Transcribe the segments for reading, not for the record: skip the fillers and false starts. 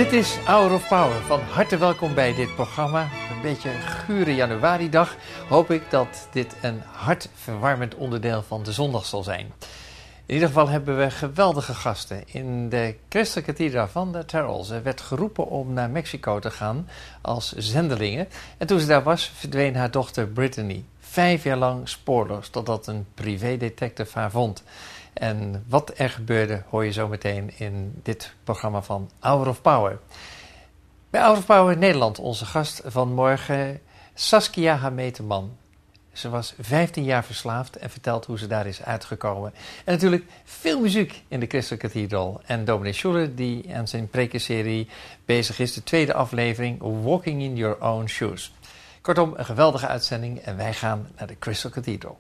Dit is Hour of Power. Van harte welkom bij dit programma. Een beetje een gure januaridag. Hoop ik dat dit een hartverwarmend onderdeel van de zondag zal zijn. In ieder geval hebben we geweldige gasten. In de Christelijke Cathedra van de Terrell. Ze werd geroepen om naar Mexico te gaan als zendelingen. En toen ze daar was, verdween haar dochter Brittany. 5 jaar lang spoorloos, totdat een privédetective haar vond. En wat er gebeurde hoor je zo meteen in dit programma van Hour of Power. Bij Hour of Power Nederland, onze gast van morgen, Saskia Hameteman. Ze was 15 jaar verslaafd en vertelt hoe ze daar is uitgekomen. En natuurlijk veel muziek in de Christelijke Cathedral. En Dominee Schuller, die aan zijn prekenserie bezig is, de tweede aflevering, Walking in Your Own Shoes. Kortom, een geweldige uitzending en wij gaan naar de Crystal Cathedral.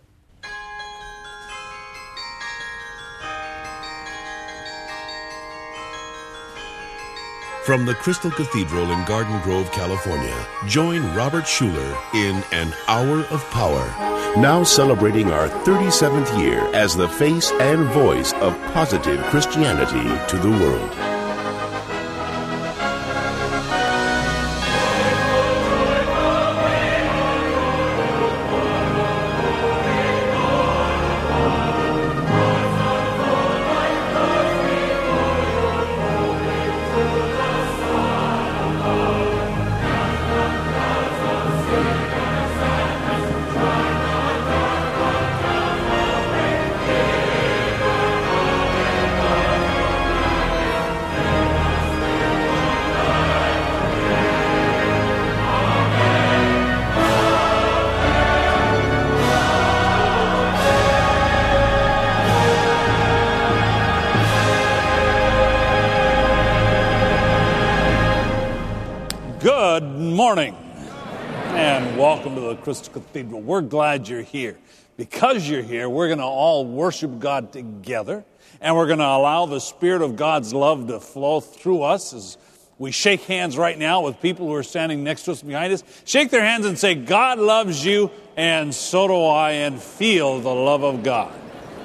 From the Crystal Cathedral in Garden Grove, California, join Robert Schuller in An Hour of Power. Now celebrating our 37th year as the face and voice of positive Christianity to the world. Crystal Cathedral. We're glad you're here. Because you're here, we're going to all worship God together, and we're going to allow the Spirit of God's love to flow through us as we shake hands right now with people who are standing next to us behind us. Shake their hands and say, God loves you, and so do I, and feel the love of God.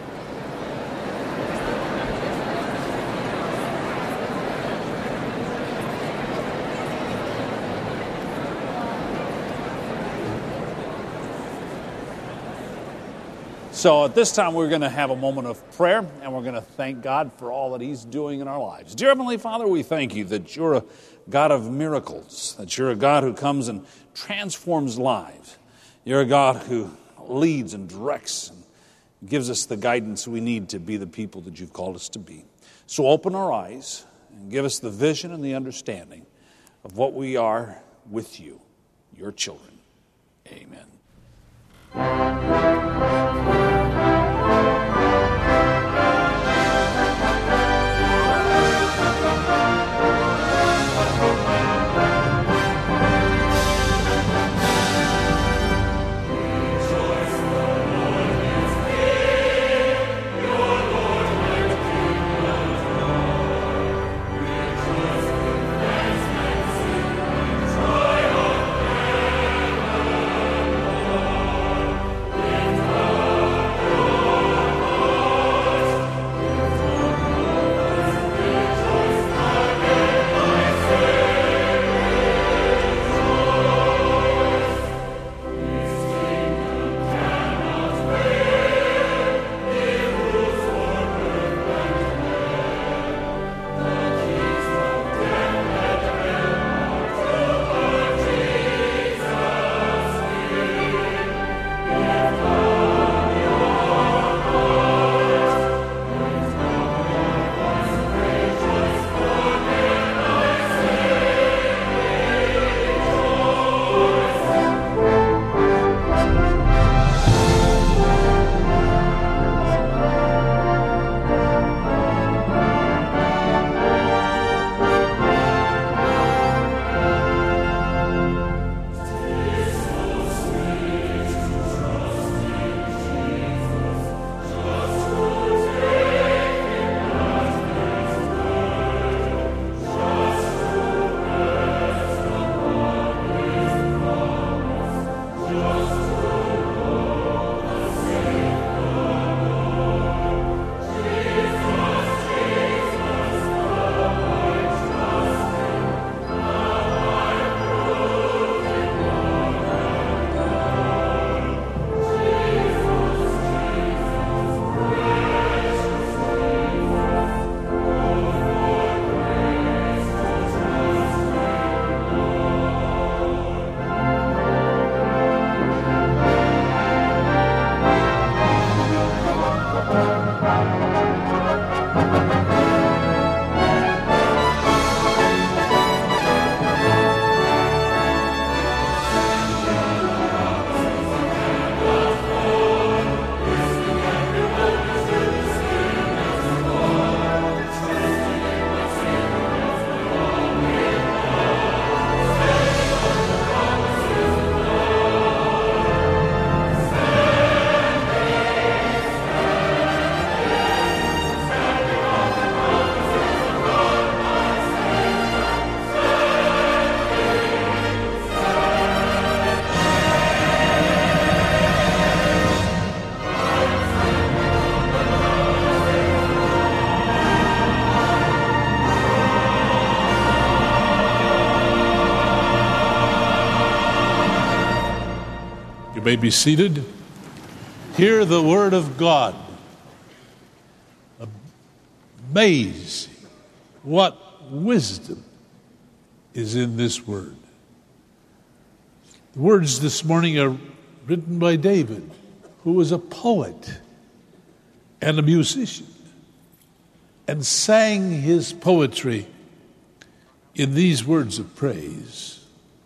So at this time, we're going to have a moment of prayer, and we're going to thank God for all that He's doing in our lives. Dear Heavenly Father, we thank you that you're a God of miracles, that you're a God who comes and transforms lives. You're a God who leads and directs and gives us the guidance we need to be the people that you've called us to be. So open our eyes and give us the vision and the understanding of what we are with you, your children. Amen. Oh may be seated. Hear the word of God. Amazing what wisdom is in this word. The words this morning are written by David, who was a poet and a musician, and sang his poetry in these words of praise.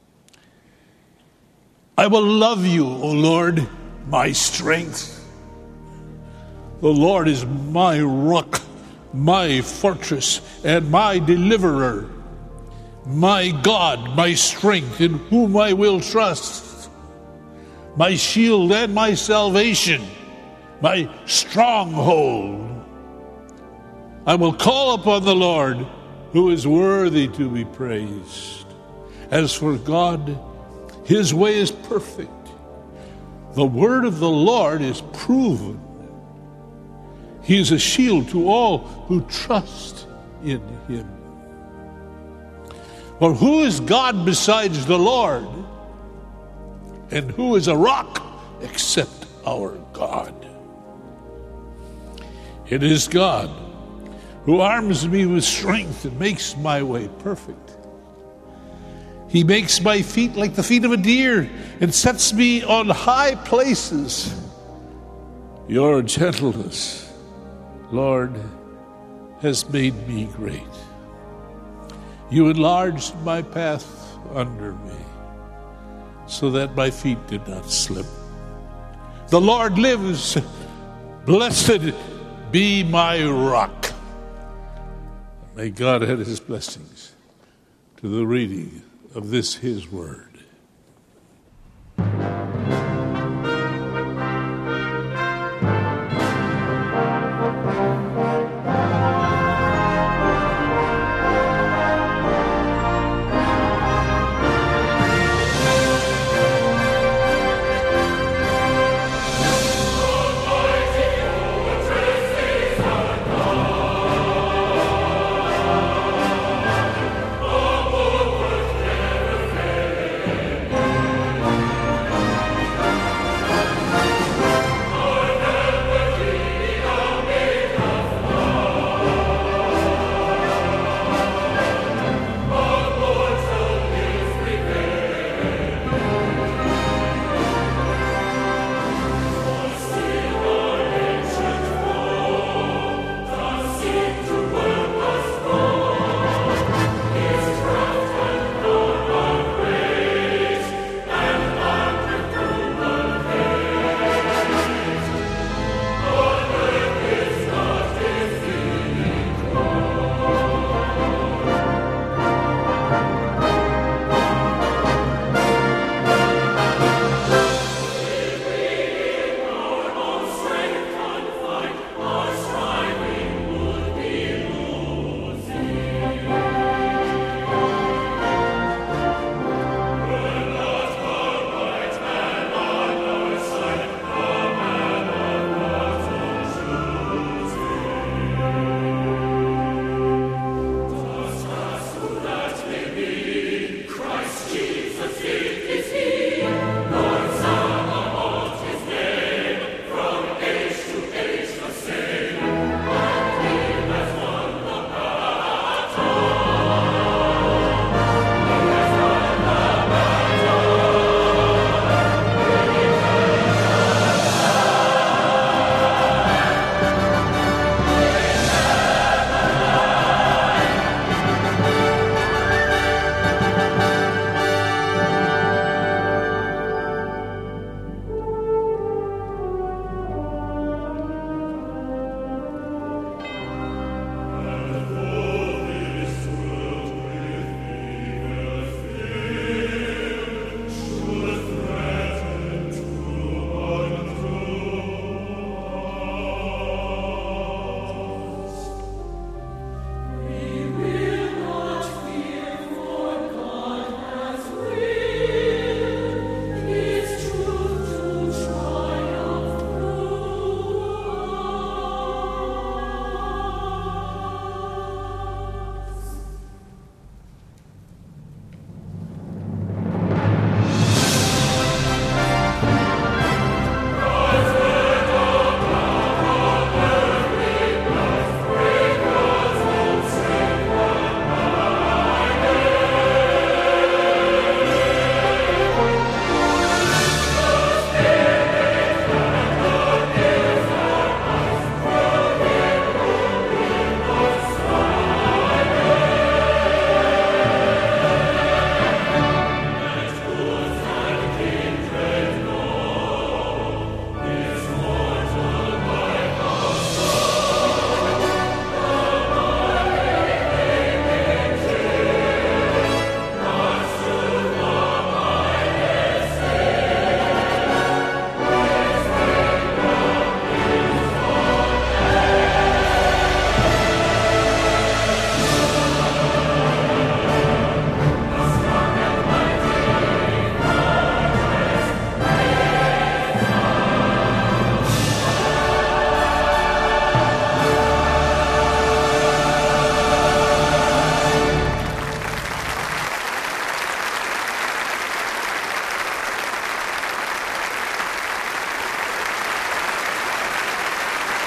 I will love you, O Lord, my strength. The Lord is my rock, my fortress, and my deliverer, my God, my strength, in whom I will trust, my shield and my salvation, my stronghold. I will call upon the Lord, who is worthy to be praised. As for God, his way is perfect. The word of the Lord is proven. He is a shield to all who trust in him. For who is God besides the Lord? And who is a rock except our God? It is God who arms me with strength and makes my way perfect. He makes my feet like the feet of a deer and sets me on high places. Your gentleness, Lord, has made me great. You enlarged my path under me so that my feet did not slip. The Lord lives. Blessed be my rock. May God add his blessings to the reading of this his word.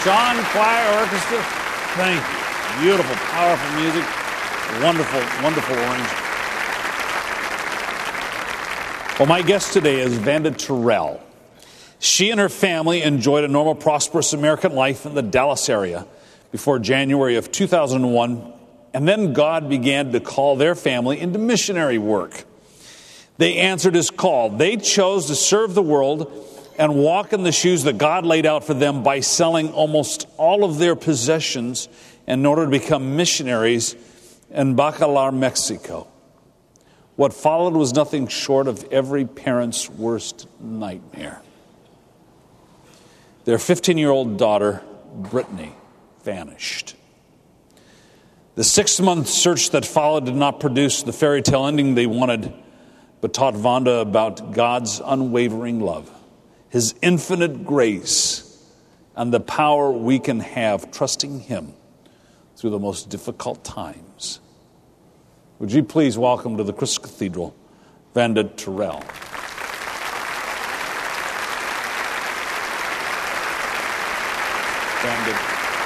Sean Choir Orchestra, thank you. Beautiful, powerful music. Wonderful, wonderful arrangement. Well, my guest today is Vanda Terrell. She and her family enjoyed a normal, prosperous American life in the Dallas area before January of 2001, and then God began to call their family into missionary work. They answered his call. They chose to serve the world and walk in the shoes that God laid out for them by selling almost all of their possessions in order to become missionaries in Bacalar, Mexico. What followed was nothing short of every parent's worst nightmare. Their 15-year-old daughter, Brittany, vanished. The 6-month search that followed did not produce the fairy tale ending they wanted, but taught Vanda about God's unwavering love, his infinite grace, and the power we can have trusting him through the most difficult times. Would you please welcome to the Crystal Cathedral, Vanda Terrell. Vanda,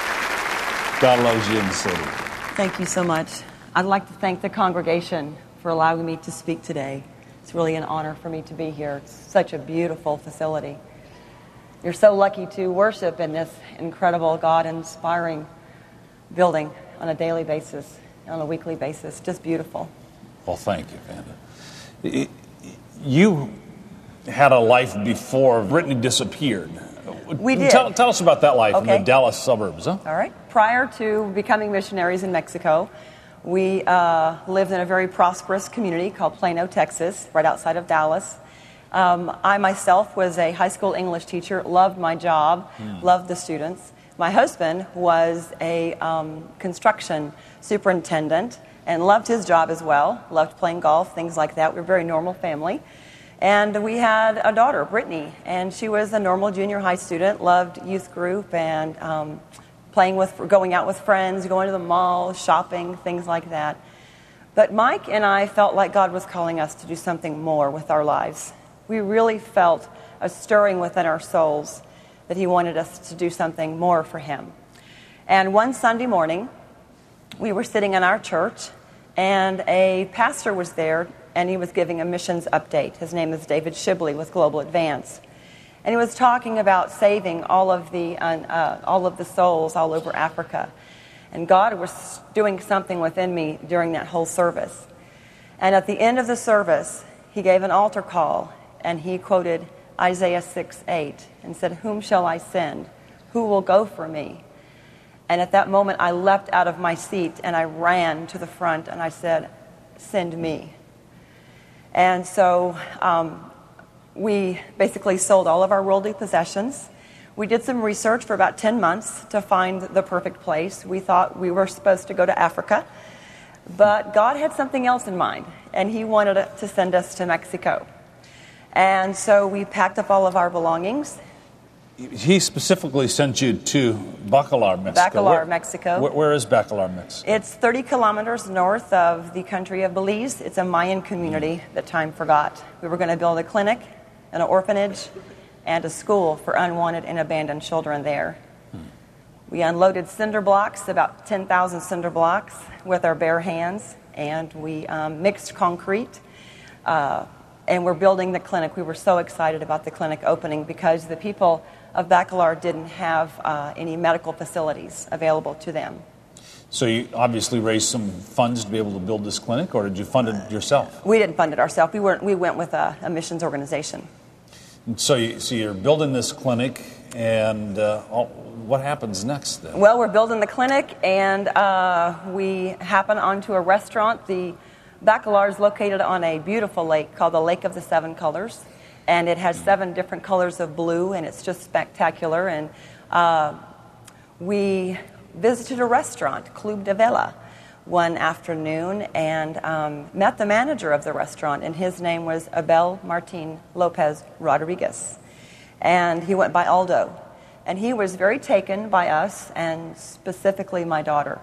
God loves you in the city. Thank you so much. I'd like to thank the congregation for allowing me to speak today. It's really an honor for me to be here. It's such a beautiful facility. You're so lucky to worship in this incredible, God-inspiring building on a daily basis, on a weekly basis. Just beautiful. Well, thank you, Vanda. You had a life before Brittany disappeared. We did. Tell us about that life in Okay. the Dallas suburbs, huh? All right. Prior to becoming missionaries in Mexico, we lived in a very prosperous community called Plano, Texas, right outside of Dallas. I myself was a high school English teacher, loved my job, loved the students. My husband was a construction superintendent and loved his job as well, loved playing golf, things like that. We were a very normal family. And we had a daughter, Brittany, and she was a normal junior high student, loved youth group and going out with friends, going to the mall, shopping, things like that. But Mike and I felt like God was calling us to do something more with our lives. We really felt a stirring within our souls that he wanted us to do something more for him. And one Sunday morning, we were sitting in our church, and a pastor was there, and he was giving a missions update. His name is David Shibley with Global Advance. And he was talking about saving all of the souls all over Africa. And God was doing something within me during that whole service. And at the end of the service, he gave an altar call, and he quoted Isaiah 6:8 and said, "Whom shall I send? Who will go for me?" And at that moment, I leapt out of my seat, and I ran to the front, and I said, "Send me." And so we basically sold all of our worldly possessions. We did some research for about 10 months to find the perfect place. We thought we were supposed to go to Africa, but God had something else in mind, and he wanted to send us to Mexico. And so we packed up all of our belongings. He specifically sent you to Bacalar, Mexico. Bacalar, Mexico. Where is Bacalar, Mexico? It's 30 kilometers north of the country of Belize. It's a Mayan community that time forgot. We were going to build a clinic, an orphanage, and a school for unwanted and abandoned children there. We unloaded cinder blocks, about 10,000 cinder blocks, with our bare hands, and we mixed concrete. And we're building the clinic. We were so excited about the clinic opening because the people of Bacalar didn't have any medical facilities available to them. So you obviously raised some funds to be able to build this clinic, or did you fund it yourself? We didn't fund it ourselves. We went with a missions organization. And so you're building this clinic, and what happens next then? Well, we're building the clinic, and we happen onto a restaurant. The Bacalar is located on a beautiful lake called the Lake of the Seven Colors, and it has 7 different colors of blue, and it's just spectacular. And we visited a restaurant, Club de Vela, one afternoon, and met the manager of the restaurant, and his name was Abel Martin Lopez Rodriguez, and he went by Aldo, and he was very taken by us, and specifically my daughter.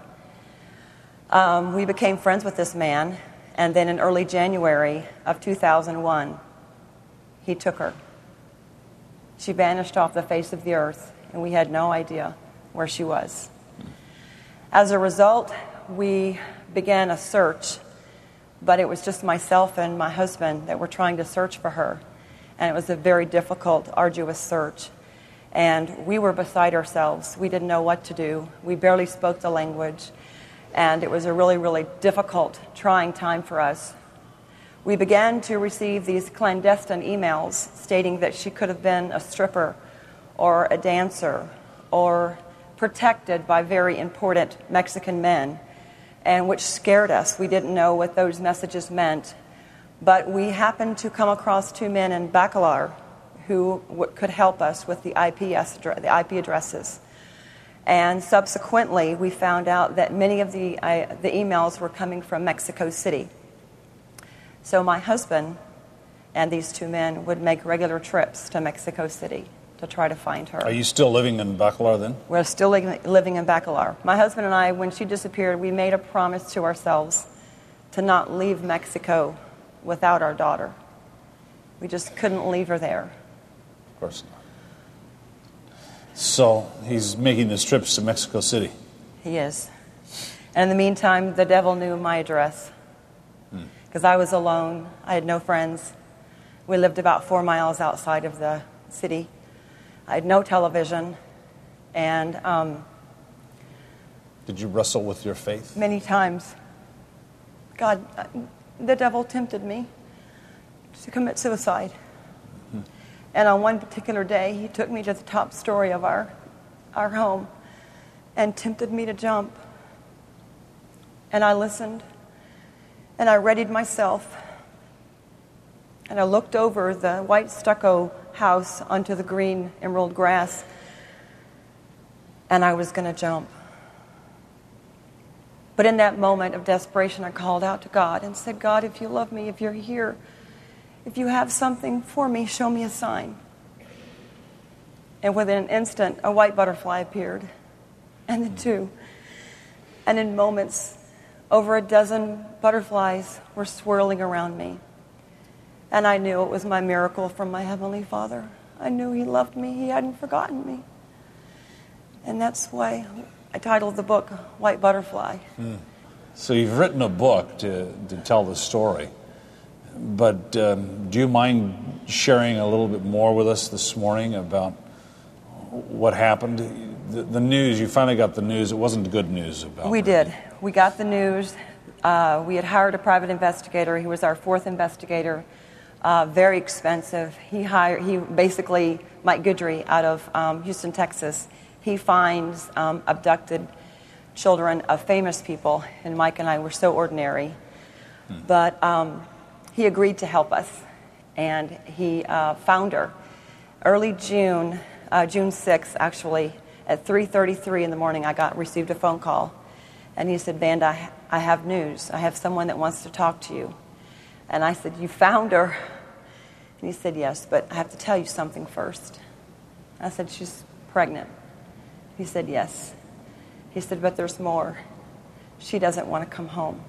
We became friends with this man. And then in early January of 2001, he took her. She vanished off the face of the earth, and we had no idea where she was. As a result, we began a search, but it was just myself and my husband that were trying to search for her. And it was a very difficult, arduous search. And we were beside ourselves. We didn't know what to do. We barely spoke the language. And it was a really, really difficult, trying time for us. We began to receive these clandestine emails stating that she could have been a stripper or a dancer or protected by very important Mexican men, and which scared us. We didn't know what those messages meant. But we happened to come across two men in Bacalar who could help us with the IP addresses. And subsequently, we found out that many of the emails were coming from Mexico City. So my husband and these two men would make regular trips to Mexico City to try to find her. Are you still living in Bacalar then? We're still living in Bacalar. My husband and I, when she disappeared, we made a promise to ourselves to not leave Mexico without our daughter. We just couldn't leave her there. Of course not. So he's making these trips to Mexico City. He is. And in the meantime, the devil knew my address. Because I was alone. I had no friends. We lived about 4 miles outside of the city. I had no television. And did you wrestle with your faith? Many times. God, the devil tempted me to commit suicide. And on one particular day, he took me to the top story of our home and tempted me to jump. And I listened. And I readied myself. And I looked over the white stucco house onto the green emerald grass. And I was going to jump. But in that moment of desperation, I called out to God and said, God, if you love me, if you're here, if you have something for me, show me a sign. And within an instant, a white butterfly appeared. And then two. And in moments, over a dozen butterflies were swirling around me. And I knew it was my miracle from my Heavenly Father. I knew He loved me. He hadn't forgotten me. And that's why I titled the book White Butterfly. So you've written a book to tell the story. But do you mind sharing a little bit more with us this morning about what happened? The news, you finally got the news. It wasn't good news about We did. We got the news. We had hired a private investigator. He was our fourth investigator. Very expensive. He basically, Mike Goodry out of Houston, Texas. He finds abducted children of famous people, and Mike and I were so ordinary. But he agreed to help us, and he found her. Early June 6th, actually, at 3:33 in the morning, I received a phone call. And he said, Vanda, I have news. I have someone that wants to talk to you. And I said, you found her? And he said, yes, but I have to tell you something first. I said, she's pregnant. He said, yes. He said, but there's more. She doesn't want to come home.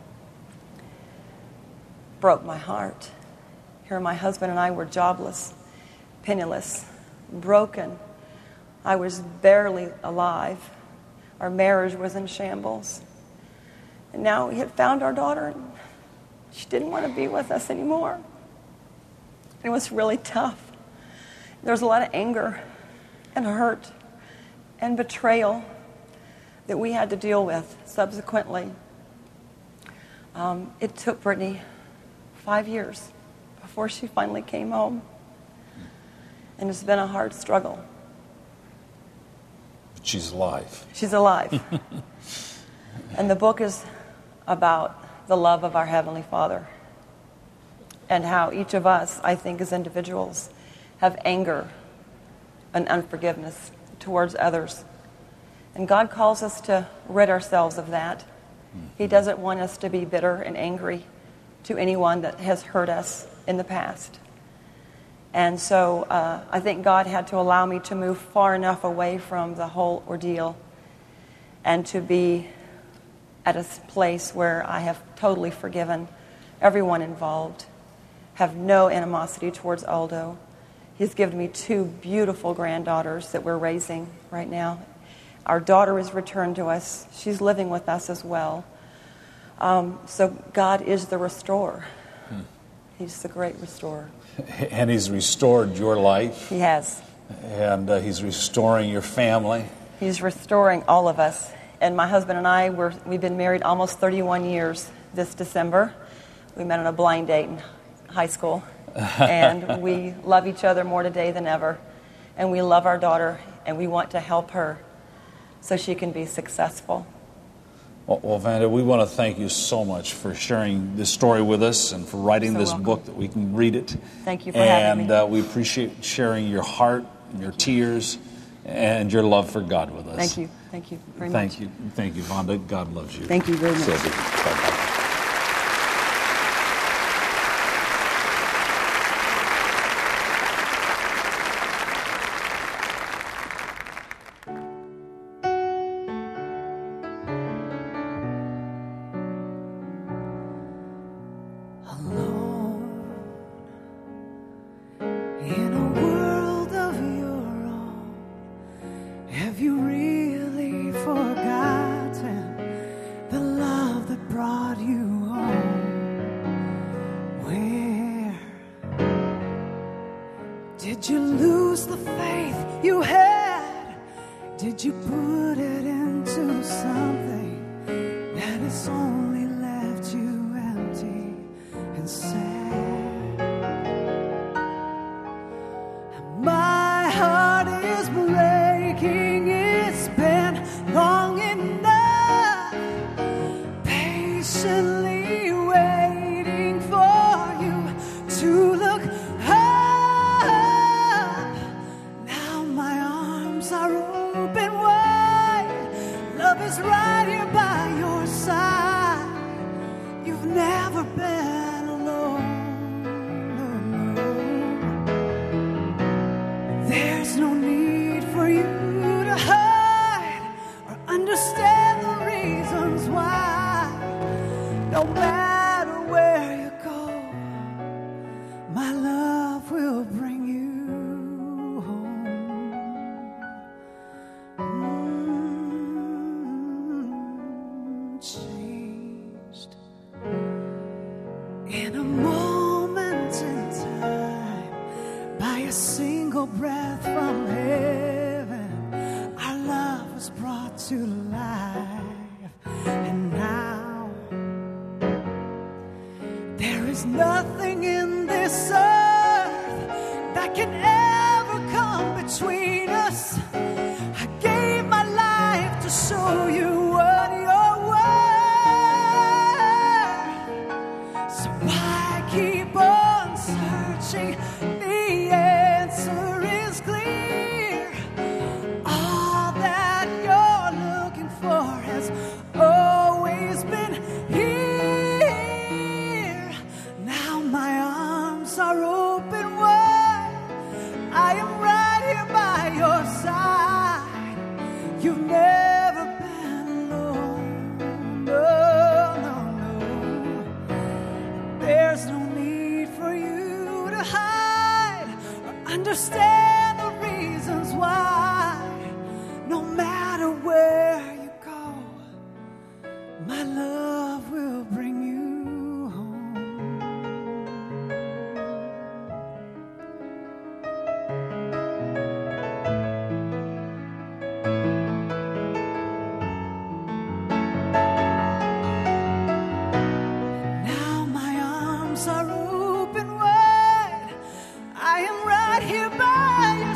Broke my heart. Here my husband and I were jobless, penniless, broken. I was barely alive. Our marriage was in shambles. And now we had found our daughter, and she didn't want to be with us anymore. It was really tough. There was a lot of anger and hurt and betrayal that we had to deal with subsequently. It took Brittany 5 years before she finally came home. And it's been a hard struggle. But she's alive. She's alive. And the book is about the love of our Heavenly Father and how each of us, I think, as individuals, have anger and unforgiveness towards others. And God calls us to rid ourselves of that. He doesn't want us to be bitter and angry to anyone that has hurt us in the past. And so I think God had to allow me to move far enough away from the whole ordeal and to be at a place where I have totally forgiven everyone involved, have no animosity towards Aldo. He's given me 2 beautiful granddaughters that we're raising right now. Our daughter is returned to us. She's living with us as well. So God is the restorer. He's the great restorer. And He's restored your life. He has. And He's restoring your family. He's restoring all of us. And my husband and I, we've been married almost 31 years this December. We met on a blind date in high school. And we love each other more today than ever. And we love our daughter, and we want to help her so she can be successful. Well, Vanda, we want to thank you so much for sharing this story with us and for writing this book that we can read it. Thank you for having me. And we appreciate sharing your heart and your tears and your love for God with us. Thank you. Thank you very much. Thank you. Thank you, Vanda. God loves you. Thank you very much. Sylvie. Bye-bye. In a world of your own, have you really forgotten the love that brought you home? Where did you lose the faith you had? Did you put it into something that has only left you empty and sad? My heart is breaking, it's been long enough, patiently waiting for you to look up. Now my arms are open wide, love is right here by your side. You've never been alone. There's no need for you to hide or understand the reasons why. No matter where you go, my love will bring you home. Changed in a moment in time, by a single breath from heaven, our love was brought to life. And now there is nothing in this earth that can ever come between us. I gave my life to show you what you're worth. So why keep on searching? The answer is clear. All that you're looking for has always been here. Now my arms are open wide. I am right here by your side. You've never been alone. No, no, no. There's no need for you to hide or understand the reasons why. No matter where you go, my love will bring you home. Now my arms are open wide. I am right here by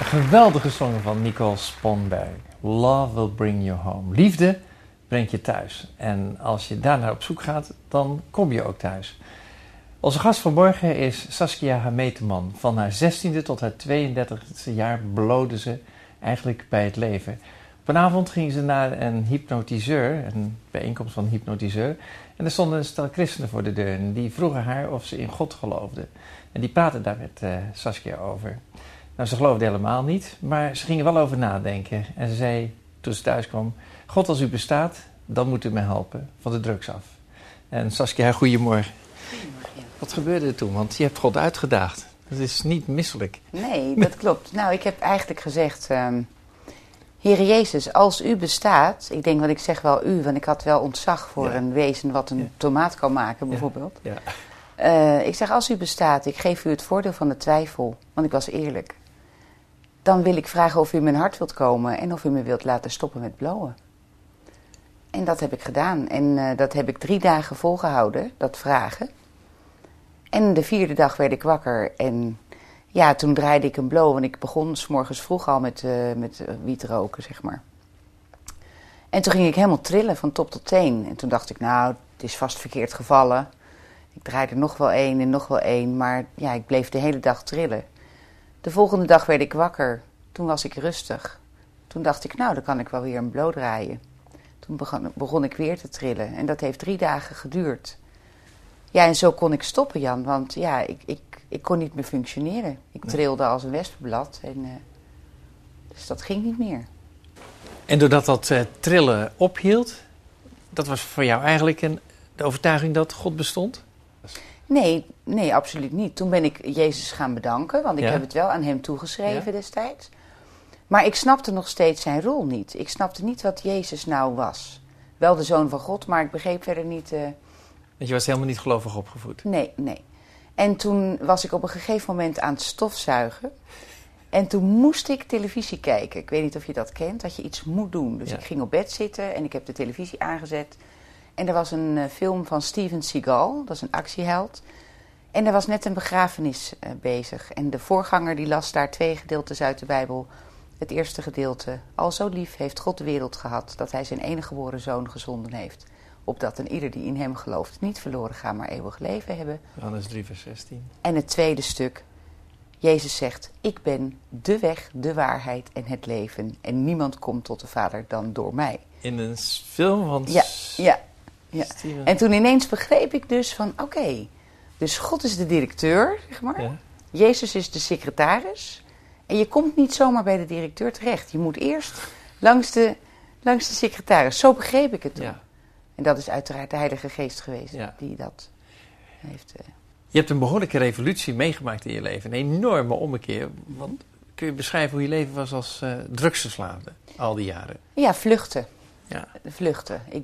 geweldige song van Nicole Sponberg. Love will bring you home. Liefde brengt je thuis. En als je daarnaar op zoek gaat, dan kom je ook thuis. Onze gast vanmorgen is Saskia Hameteman. Van haar 16e tot haar 32e jaar bloodde ze eigenlijk bij het leven. Op een avond ging ze naar een hypnotiseur, een bijeenkomst van een hypnotiseur. En er stonden een stel christenen voor de deur. En die vroegen haar of ze in God geloofde. En die praten daar met Saskia over. Nou, ze geloofde helemaal niet, maar ze gingen wel over nadenken. En ze zei, toen ze thuis kwam, God, als u bestaat, dan moet u me helpen van de drugs af. En Saskia, goedemorgen. Goedemorgen, ja. Wat gebeurde er toen? Want je hebt God uitgedaagd. Dat is niet misselijk. Nee, dat klopt. Nou, ik heb eigenlijk gezegd, Heere Jezus, als u bestaat, ik denk, want ik zeg wel u, want ik had wel ontzag voor een wezen wat een tomaat kan maken, bijvoorbeeld. Ja. Ik zeg, als u bestaat, ik geef u het voordeel van de twijfel, want ik was eerlijk. Dan wil ik vragen of u in mijn hart wilt komen en of u me wilt laten stoppen met blowen. En dat heb ik gedaan. En dat heb ik 3 dagen volgehouden, dat vragen. En de 4e dag werd ik wakker en ja, toen draaide ik een blow. Want ik begon 's morgens vroeg al met wiet roken, zeg maar. En toen ging ik helemaal trillen van top tot teen. En toen dacht ik, nou, het is vast verkeerd gevallen. Ik draaide nog wel 1 en nog wel 1. Maar ja, ik bleef de hele dag trillen. De volgende dag werd ik wakker. Toen was ik rustig. Toen dacht ik, nou, dan kan ik wel weer een blow draaien. Toen begon ik weer te trillen. En dat heeft 3 dagen geduurd. Ja, en zo kon ik stoppen, Jan. Want ja, ik kon niet meer functioneren. Ik trilde als een wespenblad. En, dus dat ging niet meer. En doordat dat trillen ophield, dat was voor jou eigenlijk de overtuiging dat God bestond? Nee, absoluut niet. Toen ben ik Jezus gaan bedanken. Want ik heb het wel aan hem toegeschreven destijds. Maar ik snapte nog steeds zijn rol niet. Ik snapte niet wat Jezus nou was. Wel de Zoon van God, maar ik begreep verder niet... Want je was helemaal niet gelovig opgevoed? Nee. En toen was ik op een gegeven moment aan het stofzuigen. En toen moest ik televisie kijken. Ik weet niet of je dat kent, dat je iets moet doen. Dus ik ging op bed zitten en ik heb de televisie aangezet. En er was een film van Steven Seagal, dat is een actieheld. En er was net een begrafenis bezig. En de voorganger die las daar 2 gedeeltes uit de Bijbel. Het eerste gedeelte, al zo lief heeft God de wereld gehad, dat hij zijn enige geboren zoon gezonden heeft. Opdat een ieder die in hem gelooft niet verloren gaat, maar eeuwig leven hebben. Johannes 3 vers 16. En het tweede stuk, Jezus zegt, ik ben de weg, de waarheid en het leven. En niemand komt tot de Vader dan door mij. In een film van... Ja. En toen ineens begreep ik dus van, oké, dus God is de directeur, zeg maar. Ja. Jezus is de secretaris. En je komt niet zomaar bij de directeur terecht. Je moet eerst langs de secretaris. Zo begreep ik het toen. Ja. En dat is uiteraard de Heilige Geest geweest die dat heeft... Je hebt een behoorlijke revolutie meegemaakt in je leven. Een enorme ommekeer. Want kun je beschrijven hoe je leven was als drugsverslaafde al die jaren? Ja, vluchten. Ja. Vluchten. Ik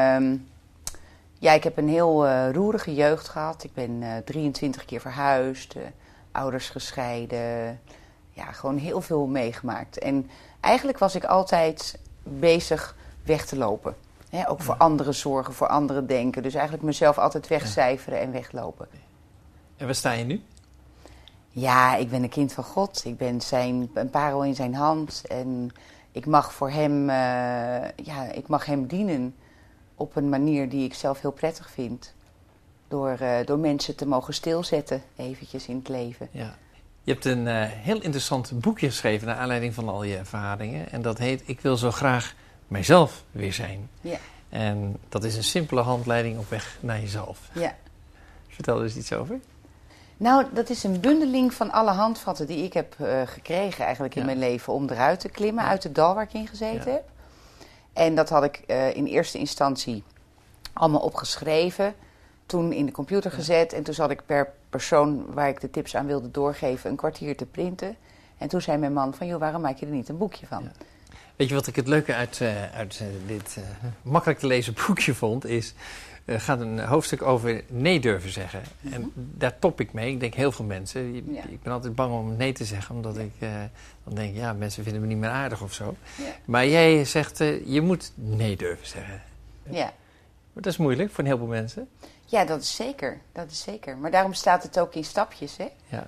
heb een heel roerige jeugd gehad. Ik ben 23 keer verhuisd. Ouders gescheiden. Ja, gewoon heel veel meegemaakt. En eigenlijk was ik altijd bezig weg te lopen. He, ook voor anderen zorgen, voor anderen denken. Dus eigenlijk mezelf altijd wegcijferen en weglopen. En waar sta je nu? Ja, ik ben een kind van God. Ik ben een parel in zijn hand. En ik mag voor hem, ik mag hem dienen op een manier die ik zelf heel prettig vind. Door mensen te mogen stilzetten, eventjes in het leven. Ja. Je hebt een heel interessant boekje geschreven naar aanleiding van al je ervaringen. En dat heet Ik wil zo graag mijzelf weer zijn. Ja. En dat is een simpele handleiding op weg naar jezelf. Ja. Vertel er eens iets over. Nou, dat is een bundeling van alle handvatten die ik heb gekregen eigenlijk in mijn leven om eruit te klimmen uit het dal waar ik in gezeten heb. En dat had ik in eerste instantie allemaal opgeschreven, toen in de computer gezet en toen zat ik per persoon waar ik de tips aan wilde doorgeven een kwartier te printen. En toen zei mijn man van, joh, waarom maak je er niet een boekje van? Ja. Weet je wat ik het leuke uit dit makkelijk te lezen boekje vond, is... gaat een hoofdstuk over nee durven zeggen. En daar top ik mee. Ik denk heel veel mensen. Ik ben altijd bang om nee te zeggen. Omdat ik dan denk, ja, mensen vinden me niet meer aardig of zo. Ja. Maar jij zegt, je moet nee durven zeggen. Ja. Maar dat is moeilijk voor een heleboel mensen. Ja, dat is zeker. Maar daarom staat het ook in stapjes, hè? Ja.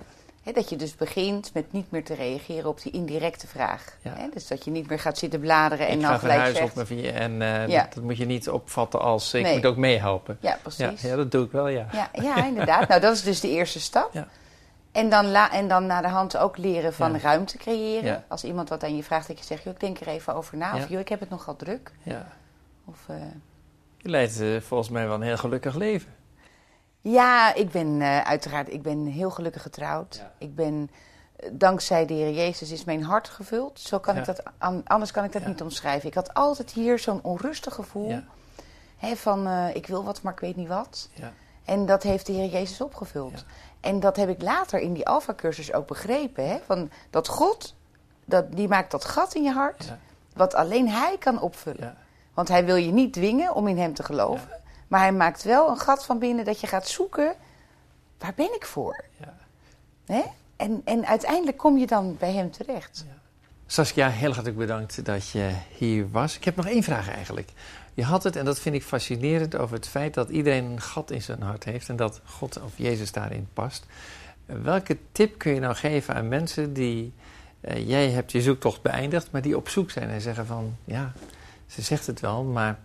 Dat je dus begint met niet meer te reageren op die indirecte vraag. Ja. Dus dat je niet meer gaat zitten bladeren en ik dan ga gelijk verhuizen zegt... op mijn en Ja. dat moet je niet opvatten als ik Nee. moet ook meehelpen. Ja, precies. Ja, dat doe ik wel, ja. Ja, inderdaad. Nou, dat is dus de eerste stap. Ja. En dan naar de hand ook leren van ruimte creëren. Ja. Als iemand wat aan je vraagt, dat je zegt... joh, ik denk er even over na. Ja. Of joh, ik heb het nogal druk. Ja. Of, Je leidt volgens mij wel een heel gelukkig leven. Ja, ik ben uiteraard heel gelukkig getrouwd. Ja. Ik ben, dankzij de Heer Jezus is mijn hart gevuld. Zo kan ik dat, anders kan ik dat niet omschrijven. Ik had altijd hier zo'n onrustig gevoel. Ja. Van, ik wil wat, maar ik weet niet wat. Ja. En dat heeft de Heer Jezus opgevuld. Ja. En dat heb ik later in die Alpha-cursus ook begrepen. Van dat God, die maakt dat gat in je hart... Ja. wat alleen Hij kan opvullen. Ja. Want Hij wil je niet dwingen om in Hem te geloven... Ja. maar Hij maakt wel een gat van binnen dat je gaat zoeken... waar ben ik voor? Ja. En uiteindelijk kom je dan bij Hem terecht. Ja. Saskia, heel hartelijk bedankt dat je hier was. Ik heb nog één vraag eigenlijk. Je had het, en dat vind ik fascinerend, over het feit dat iedereen een gat in zijn hart heeft... en dat God of Jezus daarin past. Welke tip kun je nou geven aan mensen die... jij hebt je zoektocht beëindigd, maar die op zoek zijn en zeggen van... ja, ze zegt het wel, maar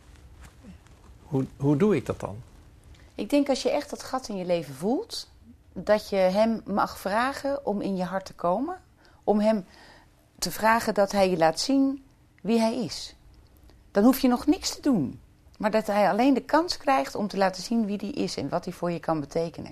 hoe doe ik dat dan? Ik denk als je echt dat gat in je leven voelt... dat je Hem mag vragen om in je hart te komen. Om Hem te vragen dat Hij je laat zien wie Hij is. Dan hoef je nog niks te doen. Maar dat Hij alleen de kans krijgt om te laten zien wie Hij is... en wat Hij voor je kan betekenen.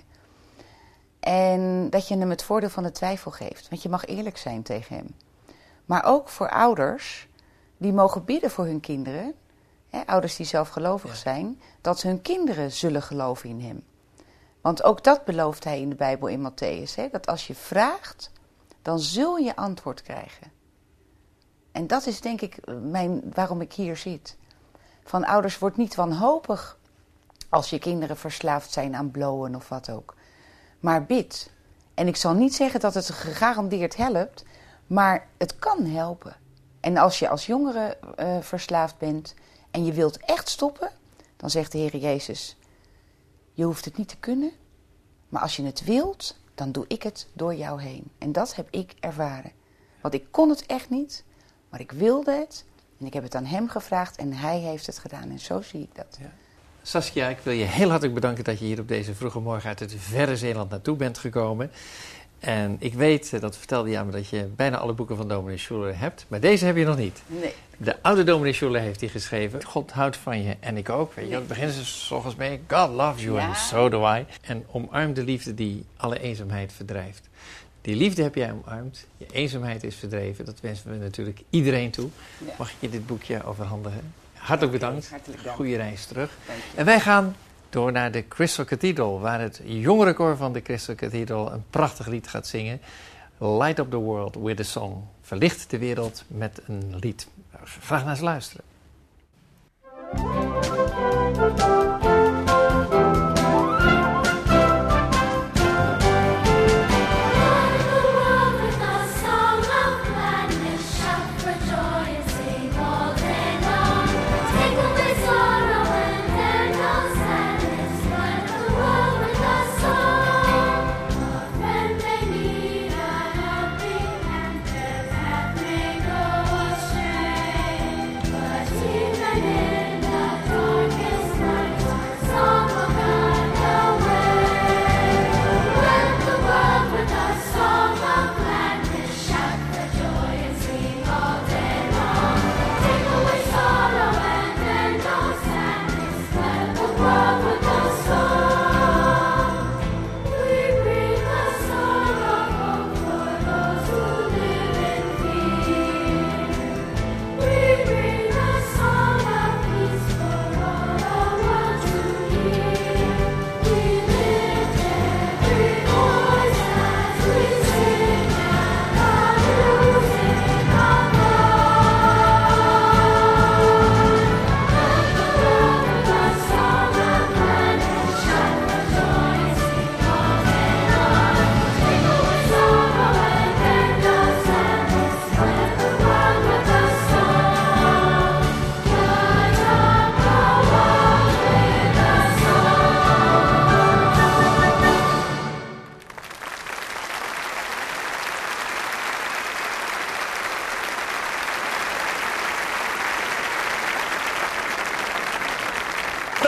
En dat je Hem het voordeel van de twijfel geeft. Want je mag eerlijk zijn tegen Hem. Maar ook voor ouders die mogen bidden voor hun kinderen... ouders die zelf gelovig zijn... dat hun kinderen zullen geloven in Hem. Want ook dat belooft Hij in de Bijbel in Mattheüs. Dat als je vraagt, dan zul je antwoord krijgen. En dat is denk ik waarom ik hier zit. Van ouders, word niet wanhopig als je kinderen verslaafd zijn aan blowen of wat ook. Maar bid. En ik zal niet zeggen dat het gegarandeerd helpt, maar het kan helpen. En als je als jongere verslaafd bent en je wilt echt stoppen, dan zegt de Heer Jezus, je hoeft het niet te kunnen, maar als je het wilt, dan doe ik het door jou heen. En dat heb ik ervaren. Want ik kon het echt niet, maar ik wilde het en ik heb het aan Hem gevraagd en Hij heeft het gedaan. En zo zie ik dat. Ja. Saskia, ik wil je heel hartelijk bedanken dat je hier op deze vroege morgen uit het verre Zeeland naartoe bent gekomen. En ik weet, dat vertelde je aan me, dat je bijna alle boeken van dominee Schuller hebt. Maar deze heb je nog niet. Nee. De oude dominee Schuller heeft die geschreven. God houdt van je en ik ook. Weet je, dan beginnen ze 's ochtends mee. God loves you and so do I. En omarm de liefde die alle eenzaamheid verdrijft. Die liefde heb jij omarmd. Je eenzaamheid is verdreven. Dat wensen we natuurlijk iedereen toe. Ja. Mag ik je dit boekje overhandigen? Hartelijk bedankt. Hartelijk dank. Goeie reis terug. Dank je. En wij gaan door naar de Crystal Cathedral, waar het jongerenkoor van de Crystal Cathedral een prachtig lied gaat zingen. Light up the world with a song. Verlicht de wereld met een lied. Graag naar eens luisteren. But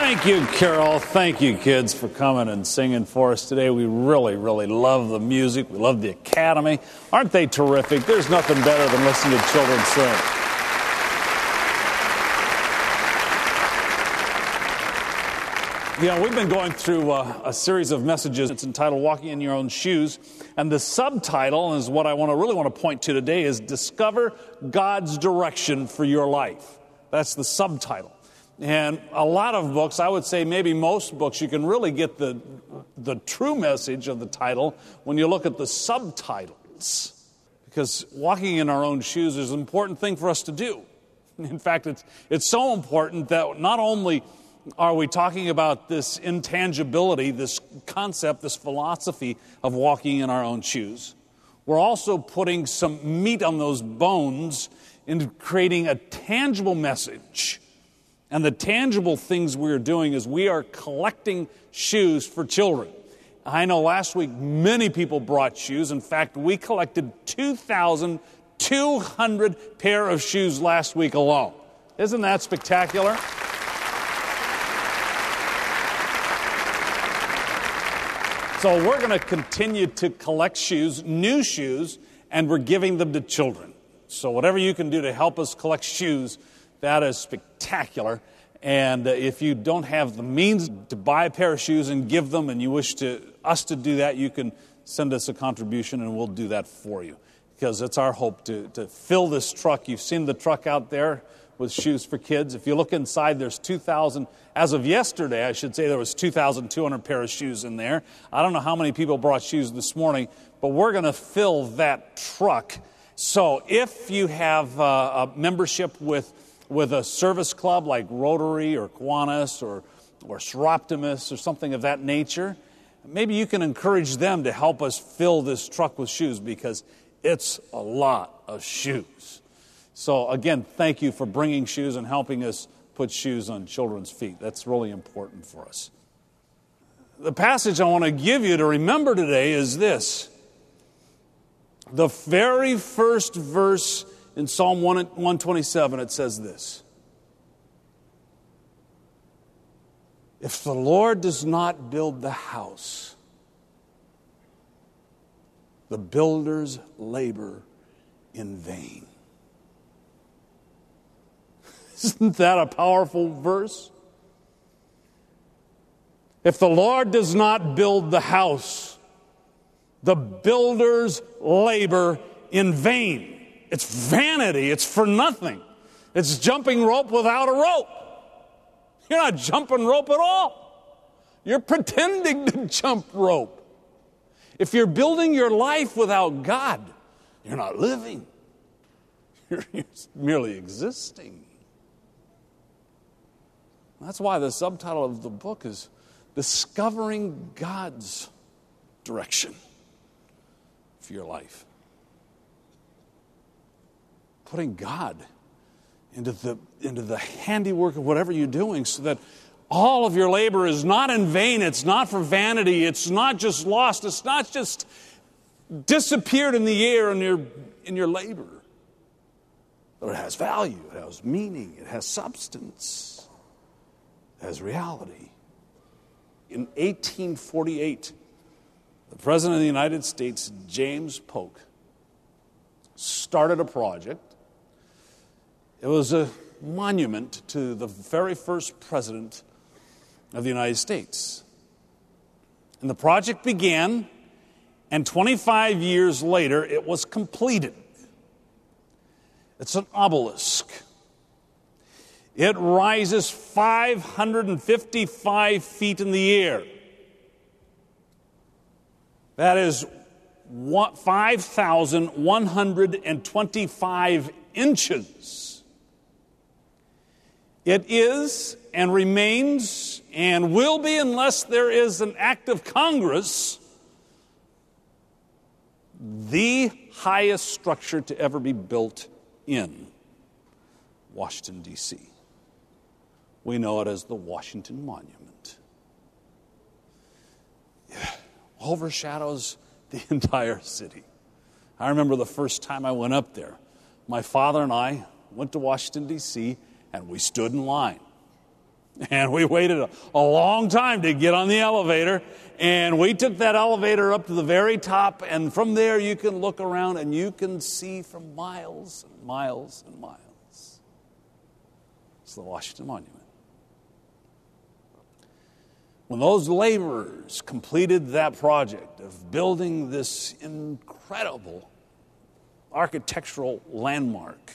Thank you, Carol. Thank you, kids, for coming and singing for us today. We really, really love the music. We love the Academy. Aren't they terrific? There's nothing better than listening to children sing. You know, we've been going through a series of messages. It's entitled Walking in Your Own Shoes. And the subtitle is what I really want to point to today is Discover God's Direction for Your Life. That's the subtitle. And a lot of books, I would say maybe most books, you can really get the true message of the title when you look at the subtitles. Because walking in our own shoes is an important thing for us to do. In fact, it's so important that not only are we talking about this intangibility, this concept, this philosophy of walking in our own shoes, we're also putting some meat on those bones into creating a tangible message. And the tangible things we're doing is we are collecting shoes for children. I know last week many people brought shoes. In fact, we collected 2,200 pair of shoes last week alone. Isn't that spectacular? So we're going to continue to collect shoes, new shoes, and we're giving them to children. So whatever you can do to help us collect shoes, that is spectacular. And if you don't have the means to buy a pair of shoes and give them, and you wish us to do that, you can send us a contribution and we'll do that for you. Because it's our hope to fill this truck. You've seen the truck out there with shoes for kids. If you look inside, there's 2,000. As of yesterday, I should say, there was 2,200 pair of shoes in there. I don't know how many people brought shoes this morning, but we're going to fill that truck. So if you have a membership with a service club like Rotary or Kiwanis or Seroptimus or something of that nature, maybe you can encourage them to help us fill this truck with shoes because it's a lot of shoes. So again, thank you for bringing shoes and helping us put shoes on children's feet. That's really important for us. The passage I want to give you to remember today is this. The very first verse in Psalm 127, it says this. If the Lord does not build the house, the builders labor in vain. Isn't that a powerful verse? If the Lord does not build the house, the builders labor in vain. It's vanity. It's for nothing. It's jumping rope without a rope. You're not jumping rope at all. You're pretending to jump rope. If you're building your life without God, you're not living. You're merely existing. That's why the subtitle of the book is Discovering God's Direction for Your Life. Putting God into the handiwork of whatever you're doing so that all of your labor is not in vain. It's not for vanity. It's not just lost. It's not just disappeared in the air in your labor. But it has value. It has meaning. It has substance. It has reality. In 1848, the President of the United States, James Polk, started a project. It was a monument to the very first president of the United States. And the project began, and 25 years later, it was completed. It's an obelisk. It rises 555 feet in the air. That is 5,125 inches. It is and remains and will be, unless there is an act of Congress, the highest structure to ever be built in Washington, D.C. We know it as the Washington Monument. It overshadows the entire city. I remember the first time I went up there. My father and I went to Washington, D.C., and we stood in line. And we waited a long time to get on the elevator. And we took that elevator up to the very top. And from there, you can look around and you can see for miles and miles and miles. It's the Washington Monument. When those laborers completed that project of building this incredible architectural landmark,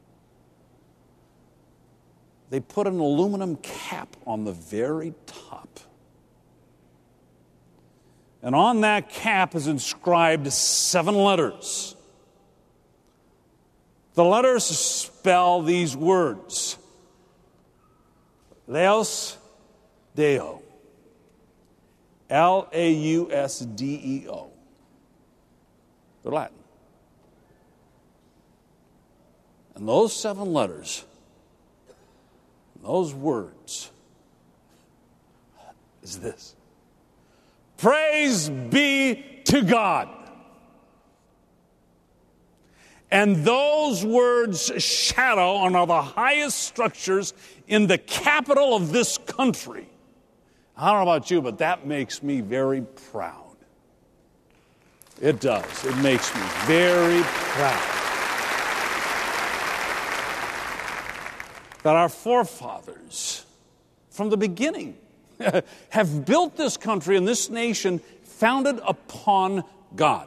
they put an aluminum cap on the very top. And on that cap is inscribed 7 letters. The letters spell these words: Laus Deo. Lausdeo. They're Latin. And those 7 letters, those words, is this: Praise be to God. And those words shadow and are the highest structures in the capital of this country. I don't know about you, but that makes me very proud. It does. It makes me very proud. That our forefathers, from the beginning, have built this country and this nation founded upon God.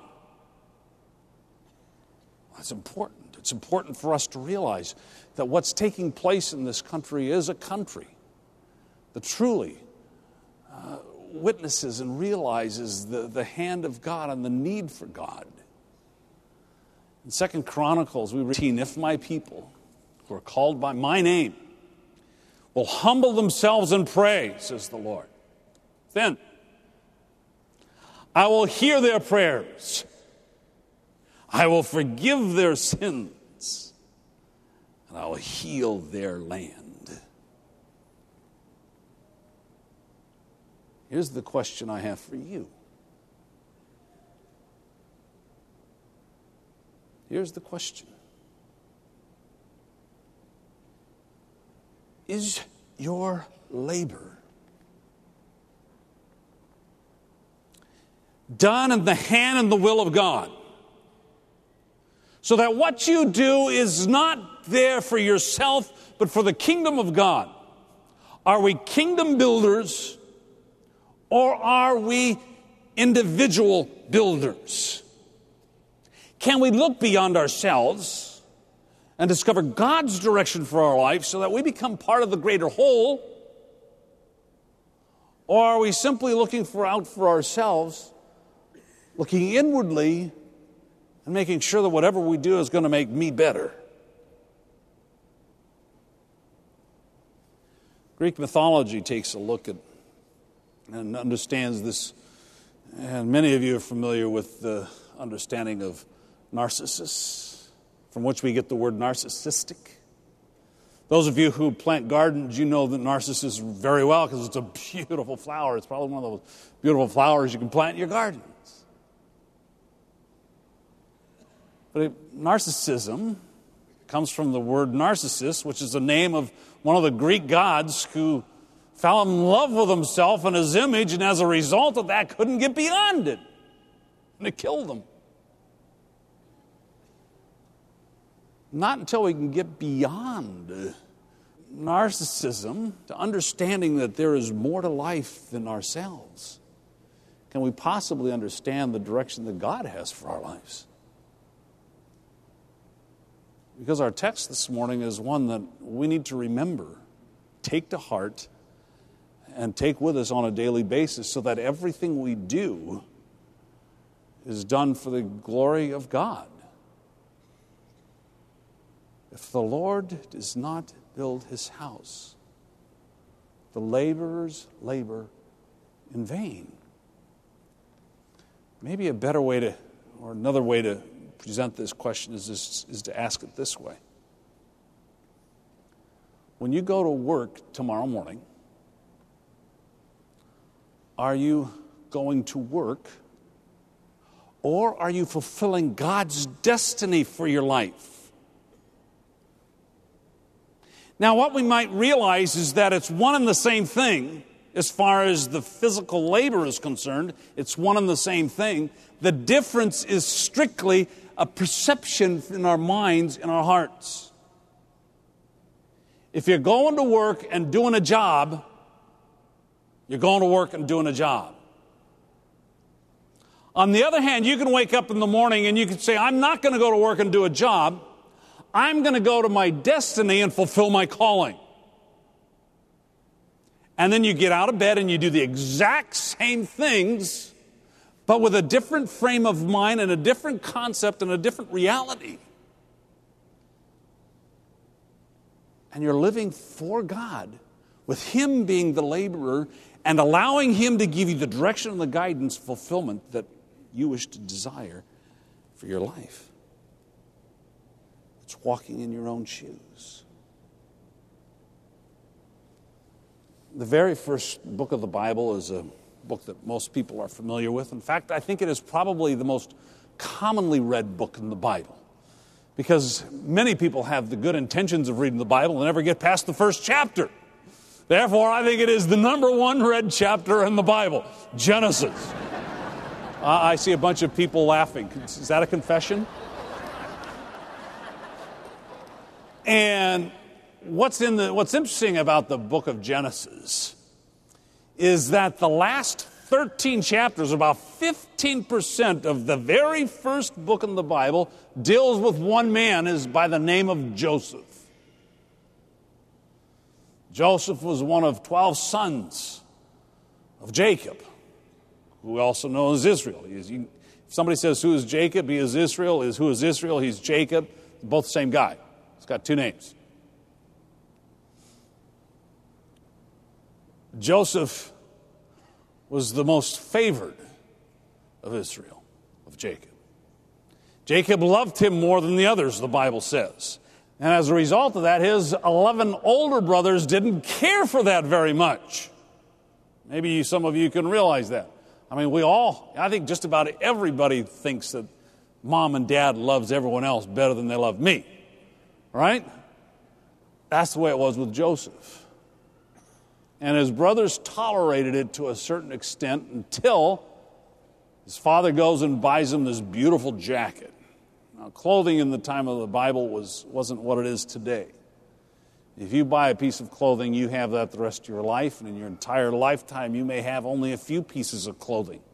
That's important. It's important for us to realize that what's taking place in this country is a country that truly witnesses and realizes the hand of God and the need for God. In 2 Chronicles, we read, if my people who are called by my name will humble themselves and pray, says the Lord, then I will hear their prayers. I will forgive their sins, and I will heal their land. Here's the question I have for you. Here's the question. Is your labor done in the hand and the will of God? So that what you do is not there for yourself, but for the kingdom of God. Are we kingdom builders, or are we individual builders? Can we look beyond ourselves and discover God's direction for our life so that we become part of the greater whole? Or are we simply looking out for ourselves, looking inwardly, and making sure that whatever we do is going to make me better? Greek mythology takes a look at and understands this, and many of you are familiar with the understanding of Narcissus, from which we get the word narcissistic. Those of you who plant gardens, you know that Narcissus very well because it's a beautiful flower. It's probably one of those beautiful flowers you can plant in your gardens. But narcissism comes from the word Narcissus, which is the name of one of the Greek gods who fell in love with himself and his image, and as a result of that, couldn't get beyond it. And it killed him. Not until we can get beyond narcissism to understanding that there is more to life than ourselves can we possibly understand the direction that God has for our lives. Because our text this morning is one that we need to remember, take to heart, and take with us on a daily basis so that everything we do is done for the glory of God. If the Lord does not build his house, the laborers labor in vain. Maybe a better way to, or another way to present this question is to ask it this way. When you go to work tomorrow morning, are you going to work, or are you fulfilling God's destiny for your life? Now, what we might realize is that it's one and the same thing as far as the physical labor is concerned. It's one and the same thing. The difference is strictly a perception in our minds and our hearts. If you're going to work and doing a job, you're going to work and doing a job. On the other hand, you can wake up in the morning and you can say, I'm not going to go to work and do a job. I'm going to go to my destiny and fulfill my calling. And then you get out of bed and you do the exact same things, but with a different frame of mind and a different concept and a different reality. And you're living for God, with Him being the laborer and allowing Him to give you the direction and the guidance, fulfillment that you wish to desire for your life. It's walking in your own shoes. The very first book of the Bible is a book that most people are familiar with. In fact, I think it is probably the most commonly read book in the Bible, because many people have the good intentions of reading the Bible and never get past the first chapter. Therefore, I think it is the number one read chapter in the Bible, Genesis. I see a bunch of people laughing. Is that a confession? And what's interesting about the book of Genesis is that the last 13 chapters, about 15% of the very first book in the Bible, deals with one man is by the name of Joseph. Joseph was one of 12 sons of Jacob, who we also know as Israel. If somebody says, who is Jacob? He is Israel. Who is Israel? He's Jacob. Both the same guy. It's got two names. Joseph was the most favored of Israel, of Jacob. Jacob loved him more than the others, the Bible says. And as a result of that, his 11 older brothers didn't care for that very much. Maybe some of you can realize that. I mean, I think just about everybody thinks that mom and dad loves everyone else better than they love me. Right? That's the way it was with Joseph. And his brothers tolerated it to a certain extent until his father goes and buys him this beautiful jacket. Now, clothing in the time of the Bible wasn't what it is today. If you buy a piece of clothing, you have that the rest of your life, and in your entire lifetime, you may have only a few pieces of clothing.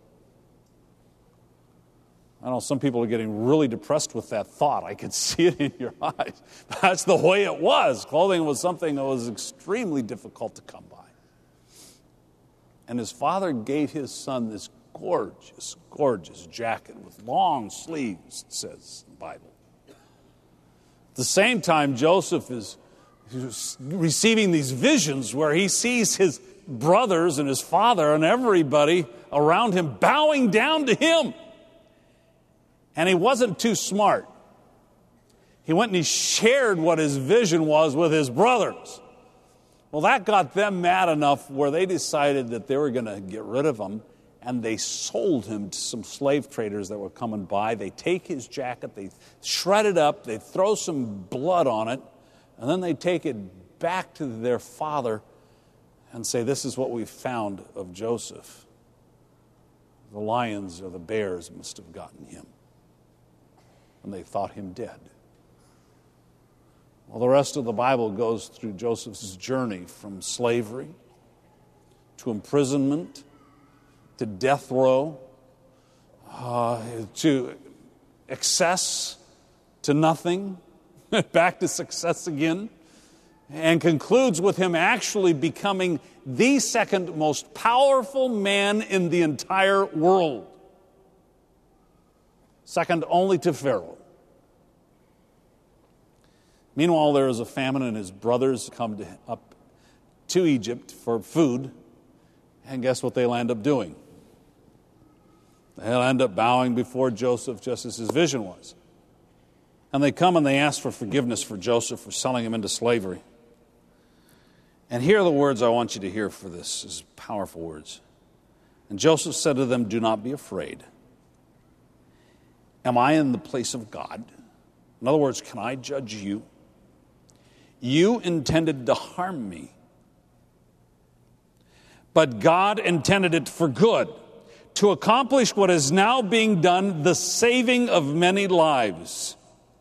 I know some people are getting really depressed with that thought. I could see it in your eyes. That's the way it was. Clothing was something that was extremely difficult to come by. And his father gave his son this gorgeous, gorgeous jacket with long sleeves, it says in the Bible. At the same time, Joseph is receiving these visions where he sees his brothers and his father and everybody around him bowing down to him. And he wasn't too smart. He went and he shared what his vision was with his brothers. Well, that got them mad enough where they decided that they were going to get rid of him, and they sold him to some slave traders that were coming by. They take his jacket, they shred it up, they throw some blood on it, and then they take it back to their father and say, this is what we've found of Joseph. The lions or the bears must have gotten him. And they thought him dead. Well, the rest of the Bible goes through Joseph's journey from slavery to imprisonment to death row to excess to nothing, back to success again, and concludes with him actually becoming the second most powerful man in the entire world. Second only to Pharaoh. Meanwhile, there is a famine, and his brothers come up to Egypt for food, and guess what they'll end up doing? They'll end up bowing before Joseph just as his vision was. And they come and they ask for forgiveness for Joseph for selling him into slavery. And here are the words I want you to hear for this. These powerful words. And Joseph said to them, do not be afraid. Am I in the place of God? In other words, can I judge you? You intended to harm me, but God intended it for good, to accomplish what is now being done, the saving of many lives.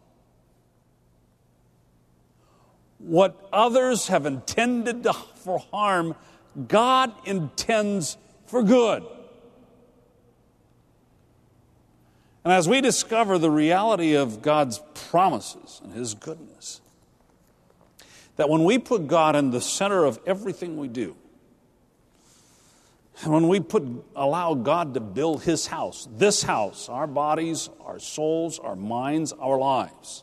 What others have intended for harm, God intends for good. And as we discover the reality of God's promises and His goodness, that when we put God in the center of everything we do, and when we allow God to build His house, this house, our bodies, our souls, our minds, our lives,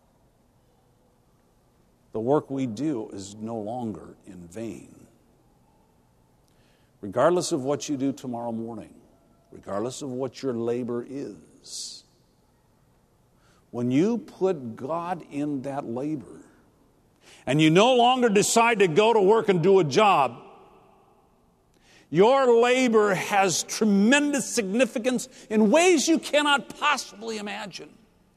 the work we do is no longer in vain. Regardless of what you do tomorrow morning, regardless of what your labor is, when you put God in that labor, and you no longer decide to go to work and do a job, your labor has tremendous significance in ways you cannot possibly imagine.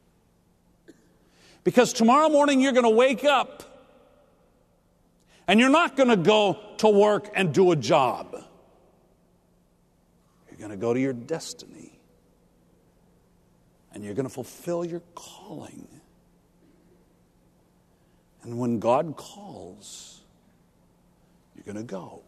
Because tomorrow morning you're going to wake up and you're not going to go to work and do a job. You're going to go to your destiny and you're going to fulfill your calling. And when God calls, you're going to go.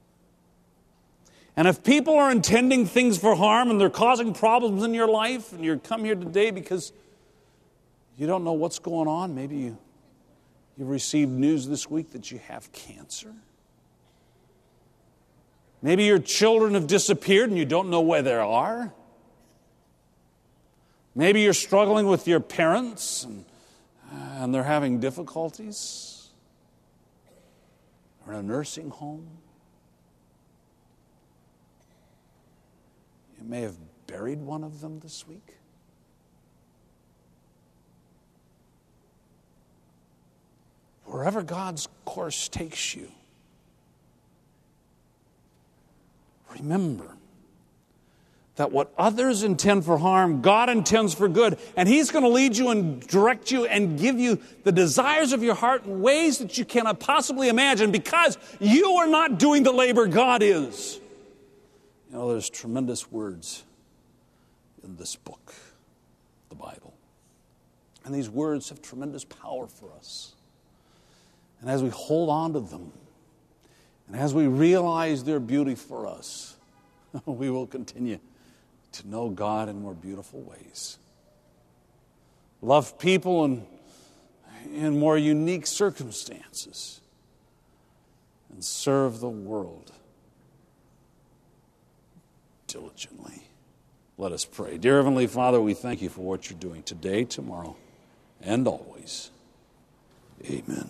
And if people are intending things for harm and they're causing problems in your life, and you come here today because you don't know what's going on, maybe you received news this week that you have cancer. Maybe your children have disappeared and you don't know where they are. Maybe you're struggling with your parents and they're having difficulties. Or in a nursing home. You may have buried one of them this week. Wherever God's course takes you, remember that what others intend for harm, God intends for good. And He's going to lead you and direct you and give you the desires of your heart in ways that you cannot possibly imagine, because you are not doing the labor, God is. You know, there's tremendous words in this book, the Bible. And these words have tremendous power for us. And as we hold on to them, and as we realize their beauty for us, we will continue to know God in more beautiful ways. Love people in more unique circumstances. And serve the world diligently. Let us pray. Dear Heavenly Father, we thank You for what You're doing today, tomorrow, and always. Amen.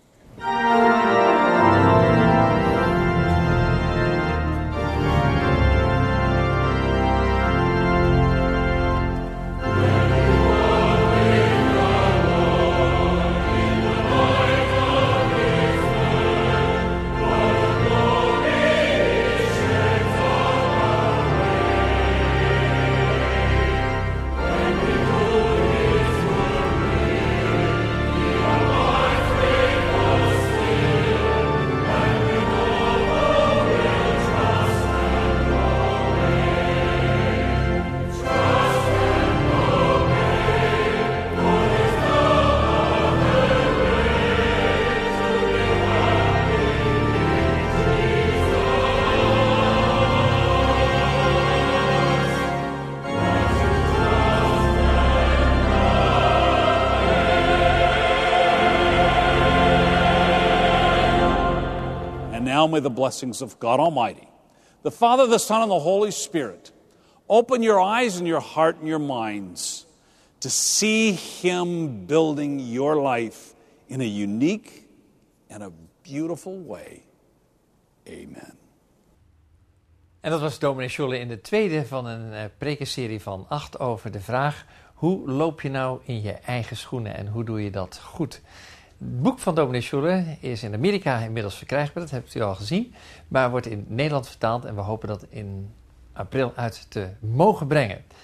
Now may the blessings of God Almighty, the Father, the Son, and the Holy Spirit, open your eyes and your heart and your minds to see Him building your life in a unique and a beautiful way. Amen. En dat was dominee Schuller in de tweede van een prekenserie van 8 over de vraag: hoe loop je nou in je eigen schoenen en hoe doe je dat goed? Het boek van dominee Schuller is in Amerika inmiddels verkrijgbaar, dat hebt u al gezien, maar wordt in Nederland vertaald en we hopen dat in april uit te mogen brengen.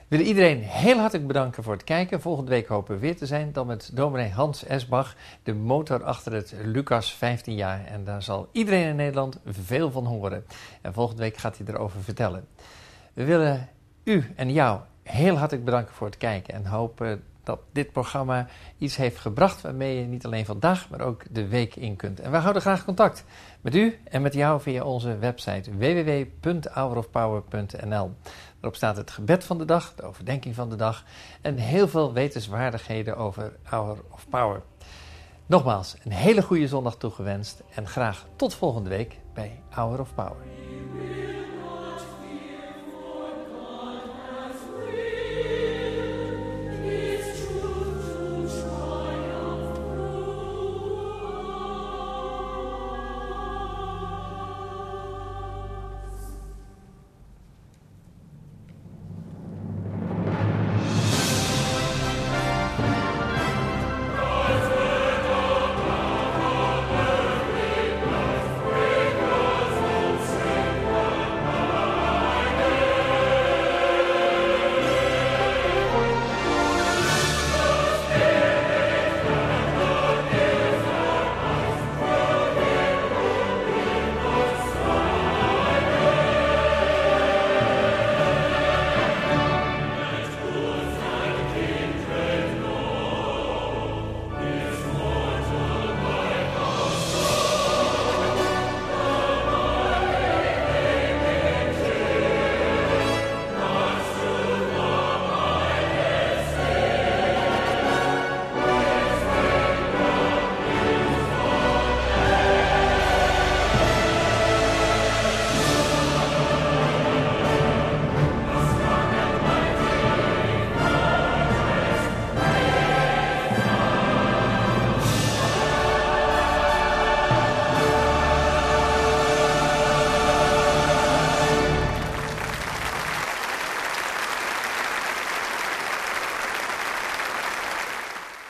We willen iedereen heel hartelijk bedanken voor het kijken. Volgende week hopen we weer te zijn. Dan met dominee Hans Esbach, de motor achter het Lucas 15 jaar. En daar zal iedereen in Nederland veel van horen. En volgende week gaat hij erover vertellen. We willen u en jou heel hartelijk bedanken voor het kijken. En hopen dat dit programma iets heeft gebracht waarmee je niet alleen vandaag, maar ook de week in kunt. En wij houden graag contact met u en met jou via onze website www.hourofpower.nl. Daarop staat het gebed van de dag, de overdenking van de dag en heel veel wetenswaardigheden over Hour of Power. Nogmaals, een hele goede zondag toegewenst en graag tot volgende week bij Hour of Power.